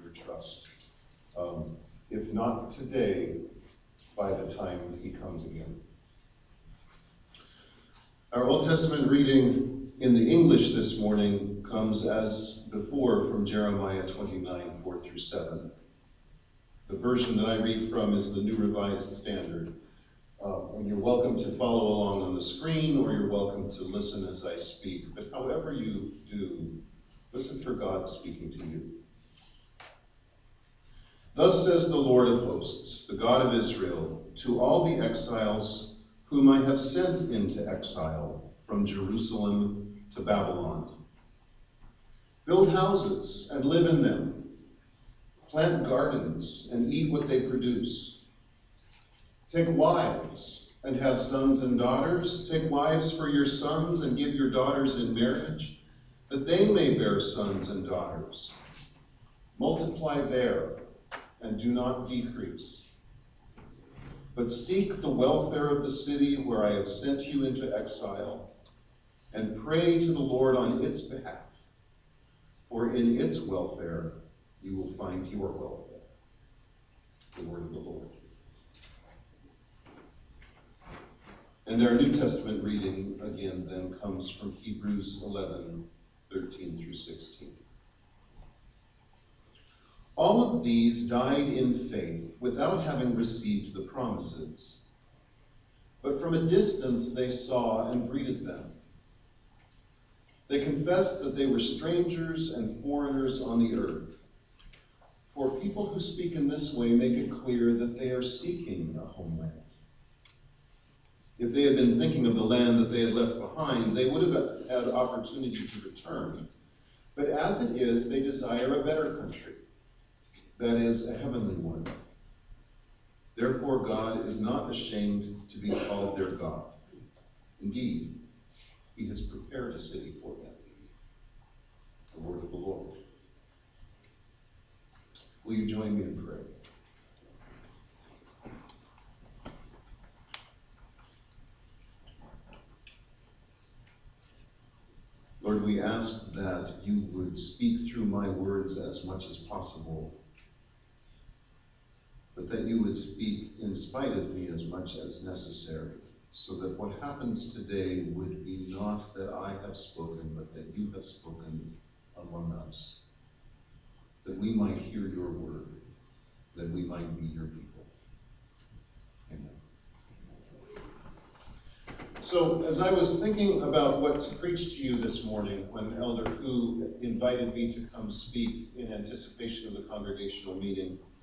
your trust. If not today, by the time he comes again. Our Old Testament reading in the English this morning comes as before from Jeremiah 29, 4 through 7. The version that I read from is the New Revised Standard. And you're welcome to follow along on the screen, or you're welcome to listen as I speak. But however you do, listen for God speaking to you. Thus says the Lord of hosts, the God of Israel, to all the exiles whom I have sent into exile from Jerusalem to Babylon. Build houses and live in them. Plant gardens and eat what they produce. Take wives and have sons and daughters. Take wives for your sons and give your daughters in marriage, that they may bear sons and daughters. Multiply there and do not decrease. But seek the welfare of the city where I have sent you into exile, and pray to the Lord on its behalf, for in its welfare you will find your welfare. The word of the Lord. And our New Testament reading again then comes from Hebrews 11, 13 through 16. All of these died in faith without having received the promises. But from a distance they saw and greeted them. They confessed that they were strangers and foreigners on the earth. For people who speak in this way make it clear that they are seeking a homeland. If they had been thinking of the land that they had left behind, they would have had opportunity to return. But as it is, they desire a better country. That is, a heavenly one. Therefore, God is not ashamed to be called their God. Indeed, he has prepared a city for them. The word of the Lord. Will you join me in prayer? Lord, we ask that you would speak through my words as much as possible, but that you would speak in spite of me as much as necessary, so that what happens today would be not that I have spoken, but that you have spoken among us, that we might hear your word, that we might be your people. Amen. So, as I was thinking about what to preach to you this morning, when Elder Hu invited me to come speak in anticipation of the congregational meeting,